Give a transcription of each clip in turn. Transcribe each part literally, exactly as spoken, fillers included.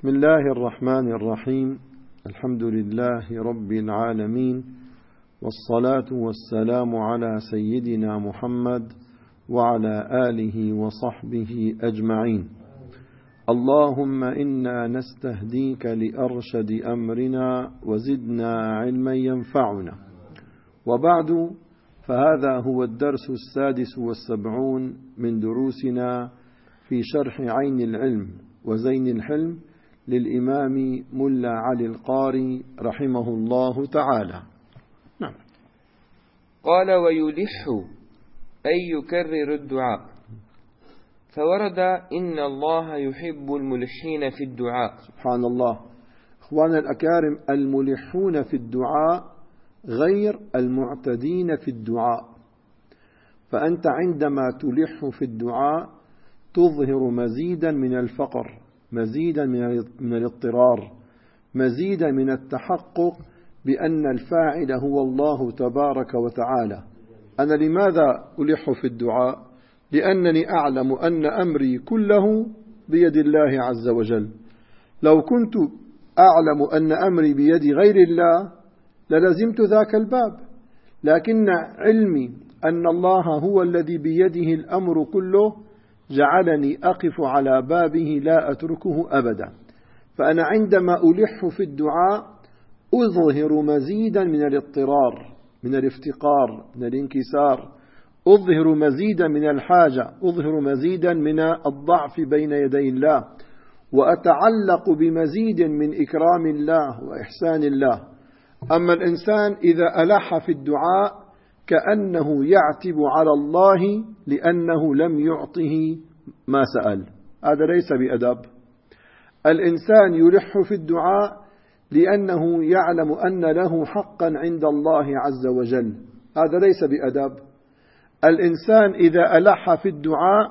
بسم الله الرحمن الرحيم. الحمد لله رب العالمين، والصلاة والسلام على سيدنا محمد وعلى آله وصحبه أجمعين. اللهم إنا نستهديك لأرشد أمرنا وزدنا علما ينفعنا. وبعد، فهذا هو الدرس السادس والسبعون من دروسنا في شرح عين العلم وزين الحلم للإمام ملا علي القاري رحمه الله تعالى. نعم. قال: ويلح أي يكرر الدعاء. فورد: إن الله يحب الملحين في الدعاء. سبحان الله. إخوانا الأكارم، الملحون في الدعاء غير المعتدين في الدعاء. فأنت عندما تلح في الدعاء تظهر مزيدا من الفقر، مزيدا من الاضطرار، مزيدا من التحقق بأن الفاعل هو الله تبارك وتعالى. أنا لماذا ألح في الدعاء؟ لأنني أعلم أن أمري كله بيد الله عز وجل. لو كنت أعلم أن أمري بيد غير الله للزمت ذاك الباب، لكن علمي أن الله هو الذي بيده الأمر كله جعلني أقف على بابه لا أتركه أبدا. فأنا عندما ألح في الدعاء أظهر مزيدا من الاضطرار، من الافتقار، من الانكسار، أظهر مزيدا من الحاجة، أظهر مزيدا من الضعف بين يدي الله، وأتعلق بمزيد من إكرام الله وإحسان الله. أما الإنسان إذا ألح في الدعاء كأنه يعتب على الله لأنه لم يعطه ما سأل، هذا ليس بأدب. الإنسان يلح في الدعاء لأنه يعلم أن له حقا عند الله عز وجل، هذا ليس بأدب. الإنسان إذا ألح في الدعاء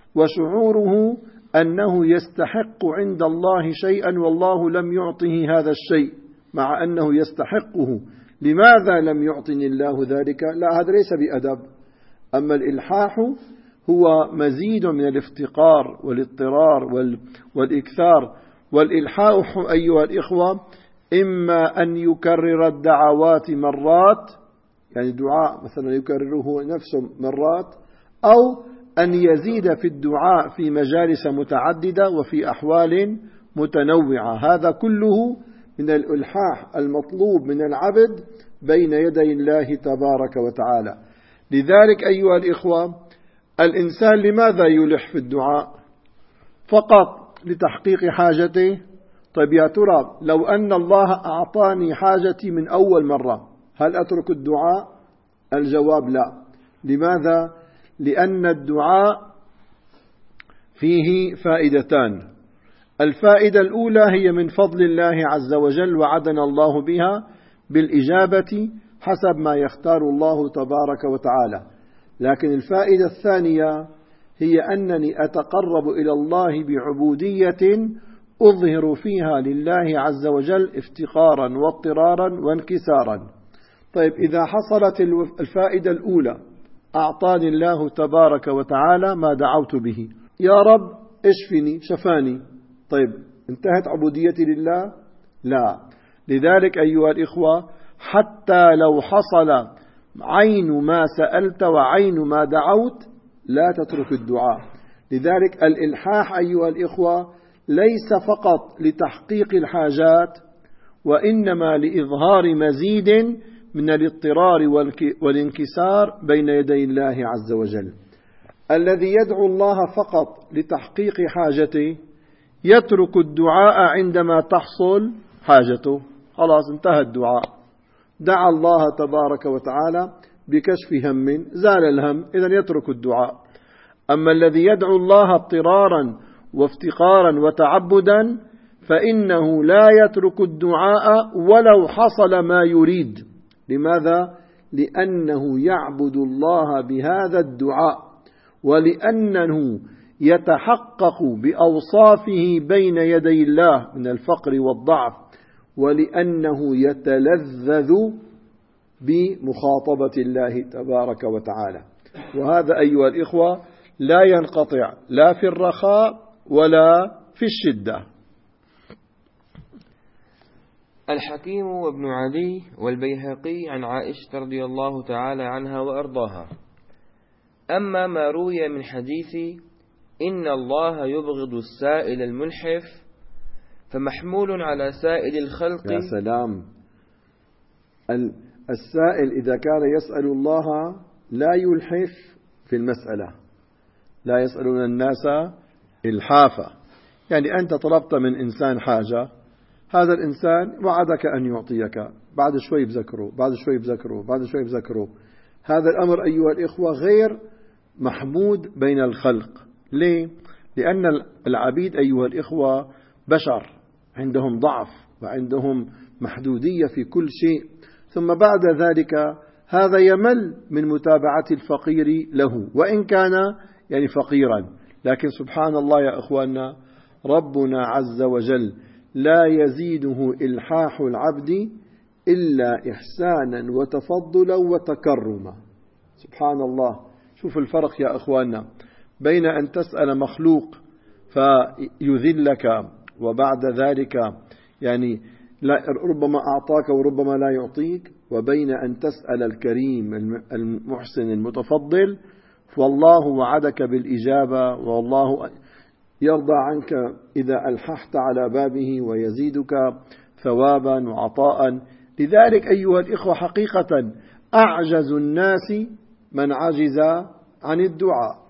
وشعوره أنه يستحق عند الله شيئا والله لم يعطه هذا الشيء مع أنه يستحقه، لماذا لم يعطني الله ذلك؟ لا، هذا ليس بأدب. أما الإلحاح هو مزيد من الافتقار والاضطرار والإكثار. والإلحاح أيها الإخوة إما أن يكرر الدعوات مرات، يعني دعاء مثلا يكرره نفسه مرات، أو أن يزيد في الدعاء في مجالس متعددة وفي أحوال متنوعة. هذا كله من الإلحاح المطلوب من العبد بين يدي الله تبارك وتعالى. لذلك أيها الإخوة، الإنسان لماذا يلح في الدعاء؟ فقط لتحقيق حاجته؟ طيب يا ترى لو أن الله أعطاني حاجتي من أول مرة هل أترك الدعاء؟ الجواب لا. لماذا؟ لأن الدعاء فيه فائدتان. الفائدة الأولى هي من فضل الله عز وجل وعدنا الله بها بالإجابة حسب ما يختار الله تبارك وتعالى. لكن الفائدة الثانية هي أنني أتقرب إلى الله بعبودية أظهر فيها لله عز وجل افتقارا واضطرارا وانكسارا. طيب إذا حصلت الفائدة الأولى أعطاني الله تبارك وتعالى ما دعوت به، يا رب اشفني، شفاني، طيب انتهت عبوديتي لله؟ لا. لذلك أيها الإخوة، حتى لو حصل عين ما سألت وعين ما دعوت لا تترك الدعاء. لذلك الإلحاح أيها الإخوة ليس فقط لتحقيق الحاجات، وإنما لإظهار مزيد من الاضطرار والانكسار بين يدي الله عز وجل. الذي يدعو الله فقط لتحقيق حاجته يترك الدعاء عندما تحصل حاجته، خلاص انتهى الدعاء، دعا الله تبارك وتعالى بكشف هم، زال الهم، إذن يترك الدعاء. أما الذي يدعو الله اضطرارا وافتقارا وتعبدا فإنه لا يترك الدعاء ولو حصل ما يريد. لماذا؟ لأنه يعبد الله بهذا الدعاء، ولأنه يتحقق بأوصافه بين يدي الله من الفقر والضعف، ولأنه يتلذذ بمخاطبة الله تبارك وتعالى. وهذا أيها الإخوة لا ينقطع لا في الرخاء ولا في الشدة. الحكيم وابن عدي والبيهقي عن عائشة رضي الله تعالى عنها وأرضاها. أما ما روي من حديث إن الله يبغض السائل الملحف فمحمول على سائل الخلق. يا سلام. السائل إذا كان يسأل الله لا يلحف في المسألة، لا يسألون الناس إلحافا، يعني أنت طلبت من إنسان حاجة، هذا الإنسان وعدك أن يعطيك، بعد شوي بذكره بعد شوي بذكره بعد شوي بذكره. هذا الأمر أيها الإخوة غير محمود بين الخلق. ليه؟ لأن العبيد أيها الإخوة بشر عندهم ضعف وعندهم محدودية في كل شيء، ثم بعد ذلك هذا يمل من متابعة الفقير له وإن كان يعني فقيرا. لكن سبحان الله يا أخواننا، ربنا عز وجل لا يزيده إلحاح العبد إلا إحسانا وتفضلا وتكرما. سبحان الله. شوف الفرق يا أخواننا بين أن تسأل مخلوق فيذلك وبعد ذلك يعني ربما أعطاك وربما لا يعطيك، وبين أن تسأل الكريم المحسن المتفضل فالله وعدك بالإجابة، والله يرضى عنك إذا ألححت على بابه ويزيدك ثوابا وعطاء. لذلك أيها الإخوة حقيقة أعجز الناس من عجز عن الدعاء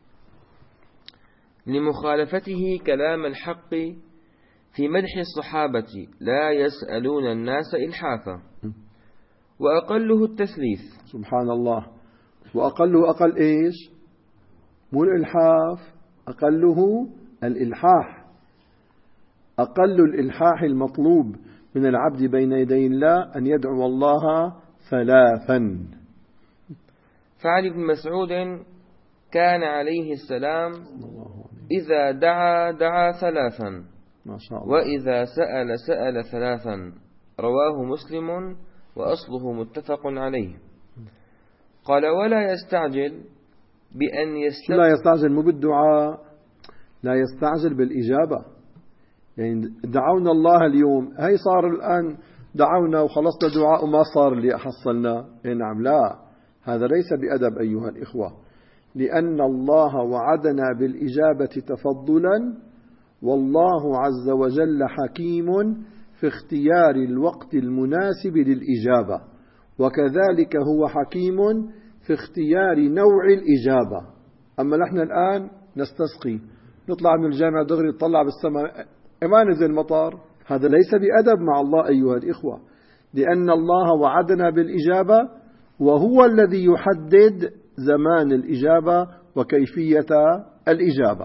لمخالفته كلام الحق في مدح الصحابة لا يسألون الناس إلحافا، وأقله التثليث. سبحان الله. وأقله أقل إيش؟ مو الإلحاف، أقله الإلحاح. أقل الإلحاح المطلوب من العبد بين يدي الله أن يدعو الله ثلاثا. فعن ابن مسعود كان عليه السلام إذا دعا دعا ثلاثا، ما شاء الله. وإذا سأل سأل ثلاثا، رواه مسلم وأصله متفق عليه. قال ولا يستعجل بأن يستعجل. لا يستعجل مو بالدعاء، لا يستعجل بالإجابة. يعني دعونا الله اليوم، هي صار الآن دعونا وخلصنا دعاء وما صار اللي حصلنا. نعم، لا، هذا ليس بأدب أيها الإخوة، لأن الله وعدنا بالإجابة تفضلا، والله عز وجل حكيم في اختيار الوقت المناسب للإجابة، وكذلك هو حكيم في اختيار نوع الإجابة. أما نحن الآن نستسقي، نطلع من الجامع دغري نطلع بالسماء ما نزل مطر، هذا ليس بأدب مع الله أيها الإخوة، لأن الله وعدنا بالإجابة وهو الذي يحدد زمان الإجابة وكيفية الإجابة.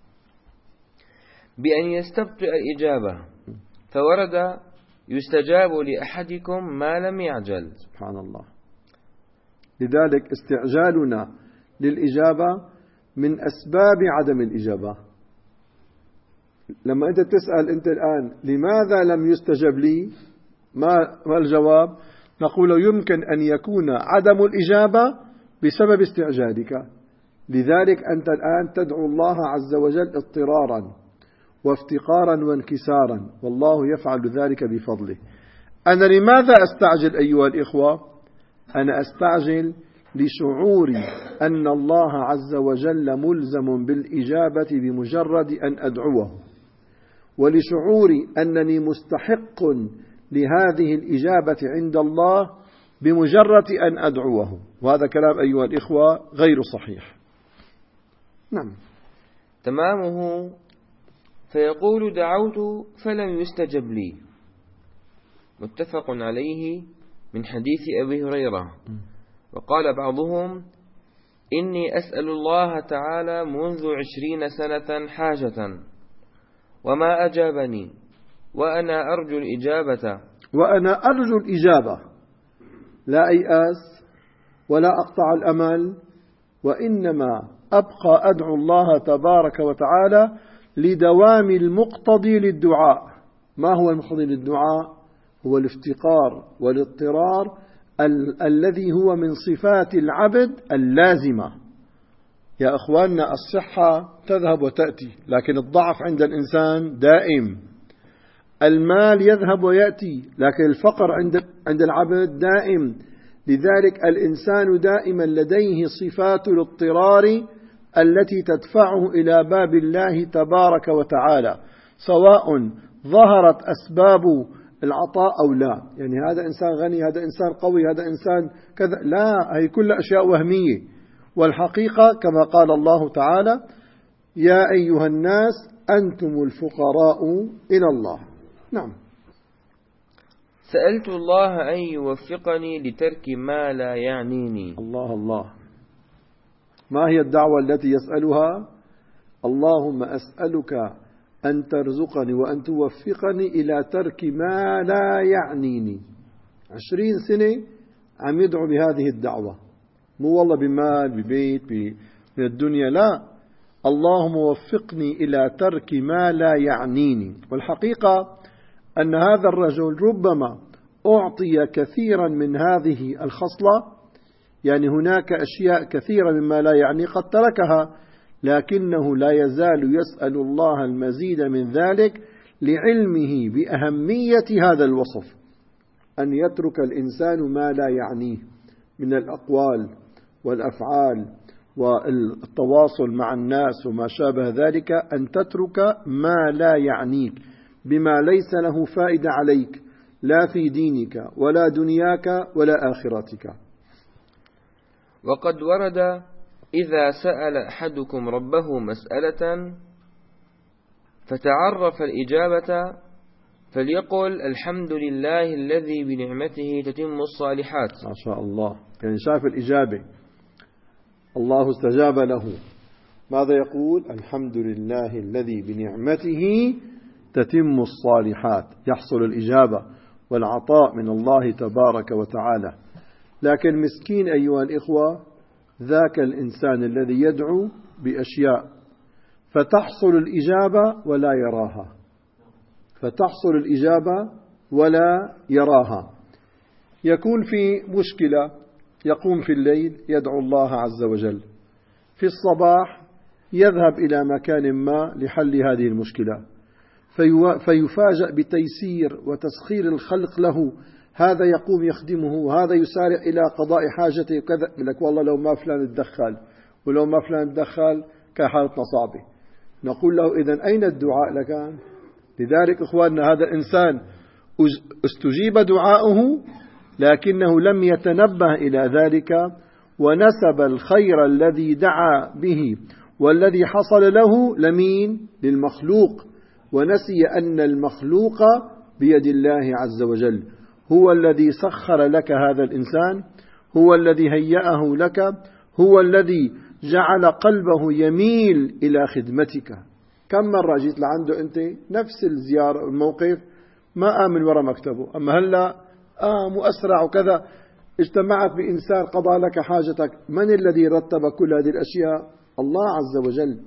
بأن يستبطئ الإجابة، فورد يستجاب لأحدكم ما لم يعجل. سبحان الله. لذلك استعجالنا للإجابة من أسباب عدم الإجابة. لما أنت تسأل أنت الآن لماذا لم يستجب لي، ما الجواب؟ نقول يمكن أن يكون عدم الإجابة بسبب استعجالك. لذلك أنت الآن تدعو الله عز وجل اضطرارا وافتقارا وانكسارا، والله يفعل ذلك بفضله. أنا لماذا أستعجل أيها الإخوة؟ أنا أستعجل لشعوري أن الله عز وجل ملزم بالإجابة بمجرد أن أدعوه، ولشعوري أنني مستحق لهذه الإجابة عند الله بمجرد أن أدعوه. وهذا كلام أيها الإخوة غير صحيح. نعم. تمامه فيقول دعوت فلم يستجب لي، متفق عليه من حديث أبي هريرة. وقال بعضهم إني أسأل الله تعالى منذ عشرين سنة حاجة وما أجابني، وأنا أرجو الإجابة وأنا أرجو الإجابة، لا أيأس ولا أقطع الأمل، وإنما أبقى أدعو الله تبارك وتعالى لدوام المقتضي للدعاء. ما هو المقتضي للدعاء؟ هو الافتقار والاضطرار ال- الذي هو من صفات العبد اللازمة. يا أخواننا، الصحة تذهب وتأتي، لكن الضعف عند الإنسان دائم. المال يذهب ويأتي، لكن الفقر عند عند العبد دائم. لذلك الإنسان دائما لديه صفات الاضطرار التي تدفعه إلى باب الله تبارك وتعالى، سواء ظهرت أسباب العطاء أو لا. يعني هذا إنسان غني، هذا إنسان قوي، هذا إنسان كذا، لا، هي كل أشياء وهمية. والحقيقة كما قال الله تعالى: يا أيها الناس أنتم الفقراء إلى الله. نعم. سألت الله أن يوفقني لترك ما لا يعنيني. الله الله. ما هي الدعوة التي يسألها؟ اللهم أسألك أن ترزقني وأن توفقني إلى ترك ما لا يعنيني. عشرين سنة عم يدعو بهذه الدعوة، مو والله بمال ببيت من الدنيا، لا، اللهم وفقني إلى ترك ما لا يعنيني. والحقيقة أن هذا الرجل ربما أعطي كثيرا من هذه الخصلة، يعني هناك أشياء كثيرة مما لا يعني قد تركها، لكنه لا يزال يسأل الله المزيد من ذلك لعلمه بأهمية هذا الوصف، أن يترك الإنسان ما لا يعنيه من الأقوال والأفعال والتواصل مع الناس وما شابه ذلك، أن تترك ما لا يعنيك بما ليس له فائدة عليك، لا في دينك ولا دنياك ولا آخرتك. وقد ورد: إذا سأل أحدكم ربه مسألة فتعرف الإجابة فليقل الحمد لله الذي بنعمته تتم الصالحات. ما شاء الله، يعني شاف الإجابة، الله استجاب له. ماذا يقول؟ الحمد لله الذي بنعمته تتم الصالحات، يحصل الإجابة والعطاء من الله تبارك وتعالى. لكن مسكين أيها الإخوة، ذاك الإنسان الذي يدعو بأشياء فتحصل الإجابة ولا يراها، فتحصل الإجابة ولا يراها. يكون في مشكلة، يقوم في الليل يدعو الله عز وجل، في الصباح يذهب إلى مكان ما لحل هذه المشكلة، فيفاجأ بتيسير وتسخير الخلق له، هذا يقوم يخدمه وهذا يسارع إلى قضاء حاجته وكذا. يقول لك والله لو ما فلان اتدخل ولو ما فلان اتدخل كان حالتنا صعبة. نقول له إذن أين الدعاء لكان؟ لذلك إخواننا، هذا الإنسان استجيب دعاؤه لكنه لم يتنبه إلى ذلك، ونسب الخير الذي دعا به والذي حصل له لمين؟ للمخلوق، ونسي أن المخلوق بيد الله عز وجل. هو الذي سخر لك هذا الإنسان، هو الذي هيأه لك، هو الذي جعل قلبه يميل إلى خدمتك. كم مرة جيت لعنده أنت نفس الزيارة الموقف ما آمن وراء مكتبه، أما هلأ آه مؤسرع وكذا، اجتمعت بإنسان قضى لك حاجتك. من الذي رتب كل هذه الأشياء؟ الله عز وجل.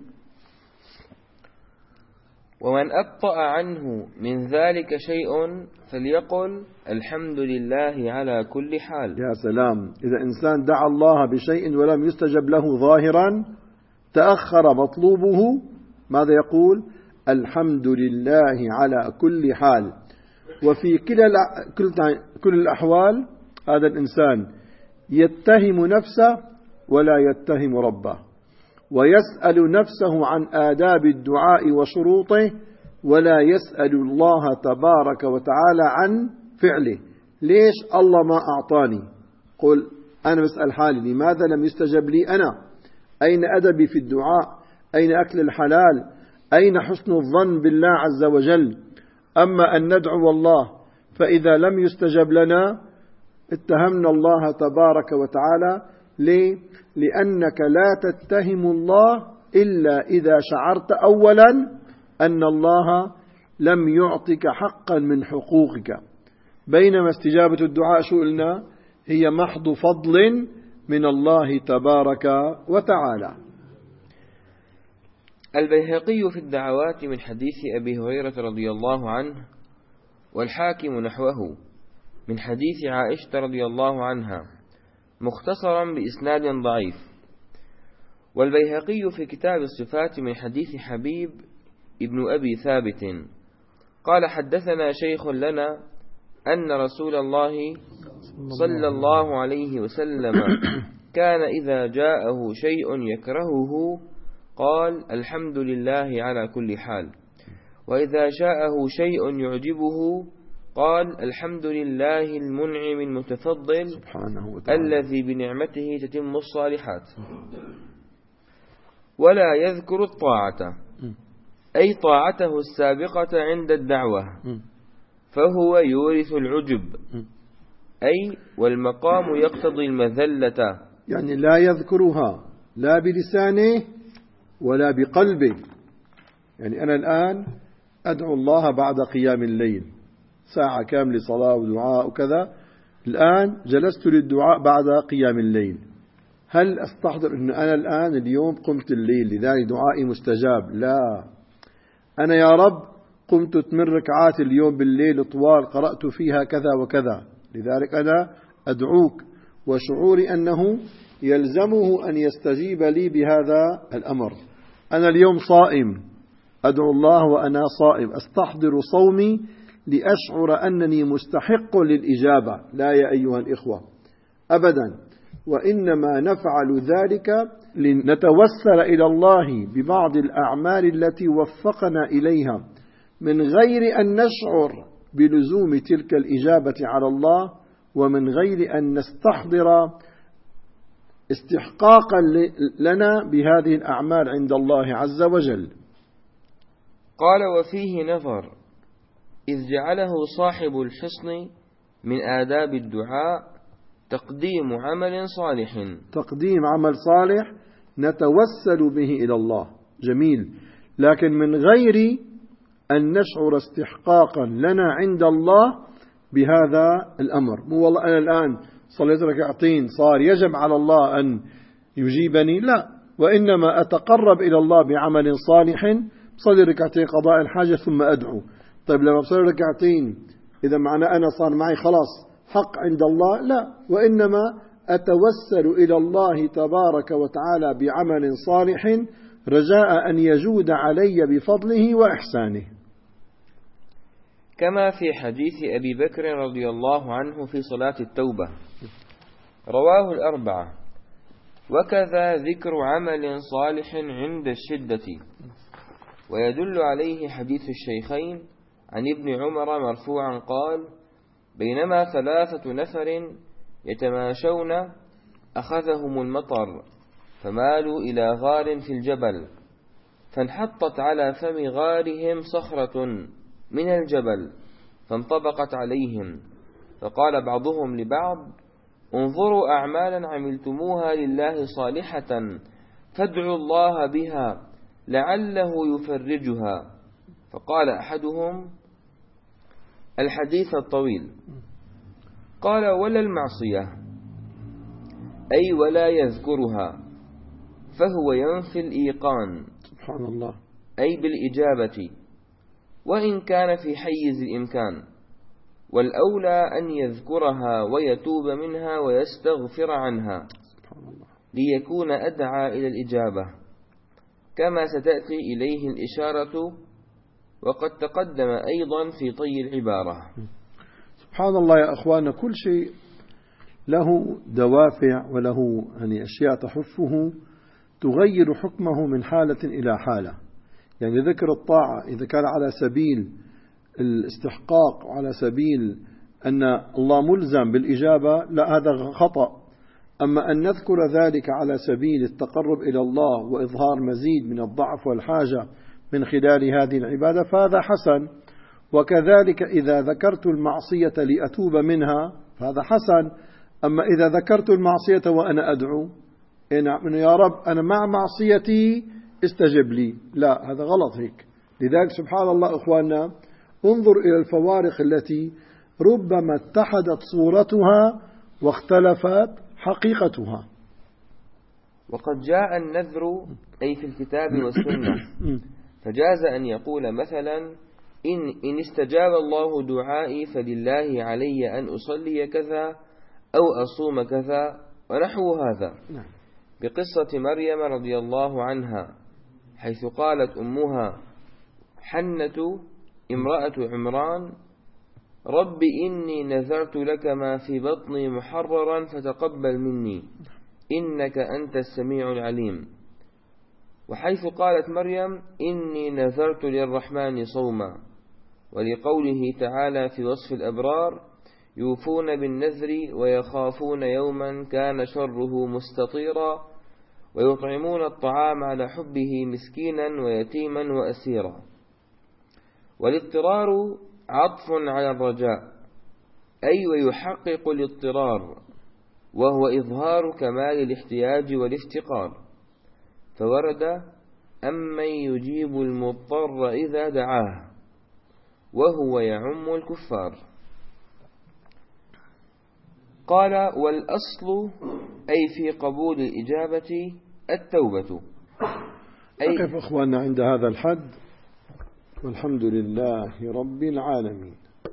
ومن أبطأ عنه من ذلك شيء فليقل الحمد لله على كل حال. يا سلام، إذا إنسان دعا الله بشيء ولم يستجب له ظاهرا، تأخر مطلوبه، ماذا يقول؟ الحمد لله على كل حال. وفي كل الأحوال هذا الإنسان يتهم نفسه ولا يتهم ربه، ويسأل نفسه عن آداب الدعاء وشروطه، ولا يسأل الله تبارك وتعالى عن فعله. ليش الله ما أعطاني؟ قل أنا بسأل حالي لماذا لم يستجب لي أنا؟ أين أدبي في الدعاء؟ أين أكل الحلال؟ أين حسن الظن بالله عز وجل؟ أما أن ندعو الله فإذا لم يستجب لنا اتهمنا الله تبارك وتعالى. ليه؟ لأنك لا تتهم الله إلا إذا شعرت أولا أن الله لم يعطك حقا من حقوقك، بينما استجابة الدعاء شو قلنا؟ هي محض فضل من الله تبارك وتعالى. البيهقي في الدعوات من حديث أبي هريرة رضي الله عنه، والحاكم نحوه من حديث عائشة رضي الله عنها مختصرا بإسناد ضعيف. والبيهقي في كتاب الصفات من حديث حبيب ابن أبي ثابت قال حدثنا شيخ لنا أن رسول الله صلى الله عليه وسلم كان إذا جاءه شيء يكرهه قال الحمد لله على كل حال، وإذا جاءه شيء يعجبه قال الحمد لله المنعم المتفضل سبحانه وتعالى الذي بنعمته تتم الصالحات. ولا يذكر الطاعة أي طاعته السابقة عند الدعوة، فهو يورث العجب، أي والمقام يقتضي المذلة، يعني لا يذكرها لا بلسانه ولا بقلبه. يعني أنا الآن أدعو الله بعد قيام الليل ساعة كاملة صلاة ودعاء وكذا، الآن جلست للدعاء بعد قيام الليل، هل أستحضر أن أنا الآن اليوم قمت الليل لذلك دعائي مستجاب؟ لا، أنا يا رب قمت ثمان ركعات اليوم بالليل طوال قرأت فيها كذا وكذا، لذلك أنا أدعوك، وشعوري أنه يلزمه أن يستجيب لي بهذا الأمر. أنا اليوم صائم أدعو الله وأنا صائم، أستحضر صومي لأشعر أنني مستحق للإجابة، لا يا أيها الإخوة أبدا، وإنما نفعل ذلك لنتوسل إلى الله ببعض الأعمال التي وفقنا إليها من غير أن نشعر بلزوم تلك الإجابة على الله، ومن غير أن نستحضر استحقاقا لنا بهذه الأعمال عند الله عز وجل. قال وفيه نظر، إذ جعله صاحب الحصن من آداب الدعاء تقديم عمل صالح، تقديم عمل صالح نتوسل به إلى الله، جميل، لكن من غير أن نشعر استحقاقا لنا عند الله بهذا الأمر. مو والله أنا الآن صليت ركعتين صار يجب على الله أن يجيبني، لا، وإنما أتقرب إلى الله بعمل صالح، صلي ركعتين قضاء الحاجة ثم أدعو. طيب لما بصلي ركعتين إذا معنى أنا صار معي خلاص حق عند الله؟ لا، وإنما أتوسل إلى الله تبارك وتعالى بعمل صالح رجاء أن يجود علي بفضله وإحسانه. كما في حديث أبي بكر رضي الله عنه في صلاة التوبة، رواه الأربعة. وكذا ذكر عمل صالح عند الشدة، ويدل عليه حديث الشيخين عن ابن عمر مرفوعا قال بينما ثلاثة نفر يتماشون أخذهم المطر فمالوا إلى غار في الجبل، فانحطت على فم غارهم صخرة من الجبل فانطبقت عليهم، فقال بعضهم لبعض انظروا أعمالا عملتموها لله صالحة فادعوا الله بها لعله يفرجها، فقال أحدهم الحديث الطويل، قال ولا المعصية، أي ولا يذكرها، فهو ينفي الإيقان، سبحان الله، أي بالإجابة، وإن كان في حيز الإمكان، والأولى أن يذكرها ويتوب منها ويستغفر عنها ليكون أدعى إلى الإجابة، كما ستأتي إليه الإشارة، وقد تقدم أيضا في طي العبارة. سبحان الله يا أخوانا، كل شيء له دوافع وله يعني أشياء تحفه تغير حكمه من حالة إلى حالة. يعني ذكر الطاعة إذا كان على سبيل الاستحقاق وعلى سبيل أن الله ملزم بالإجابة، لا، هذا خطأ. أما أن نذكر ذلك على سبيل التقرب إلى الله وإظهار مزيد من الضعف والحاجة من خلال هذه العبادة فهذا حسن. وكذلك إذا ذكرت المعصية لأتوب منها فهذا حسن. أما إذا ذكرت المعصية وأنا أدعو إن يا رب أنا مع معصيتي استجب لي، لا، هذا غلط هيك. لذلك سبحان الله أخواننا، انظر إلى الفوارق التي ربما اتحدت صورتها واختلفت حقيقتها. وقد جاء النذر أي في الكتاب والسنة، فجاز أن يقول مثلا إن, إن استجاب الله دعائي فلله علي أن أصلي كذا أو أصوم كذا ونحو هذا، بقصة مريم رضي الله عنها حيث قالت أمها حنة امرأة عمران: رب إني نذرت لك ما في بطني محررا فتقبل مني إنك أنت السميع العليم. وحيث قالت مريم: إني نذرت للرحمن صوما. ولقوله تعالى في وصف الأبرار: يوفون بالنذر ويخافون يوما كان شره مستطيرا ويطعمون الطعام على حبه مسكينا ويتيما وأسيرا. والاضطرار عطف على الرجاء، أي ويحقق الاضطرار، وهو إظهار كمال الاحتياج والافتقار. فورد: أمن يجيب المضطر إذا دعاه، وهو يعم الكفار. قال: والأصل أي في قبول الإجابة التوبة. أي نقف أخواننا عند هذا الحد، والحمد لله رب العالمين.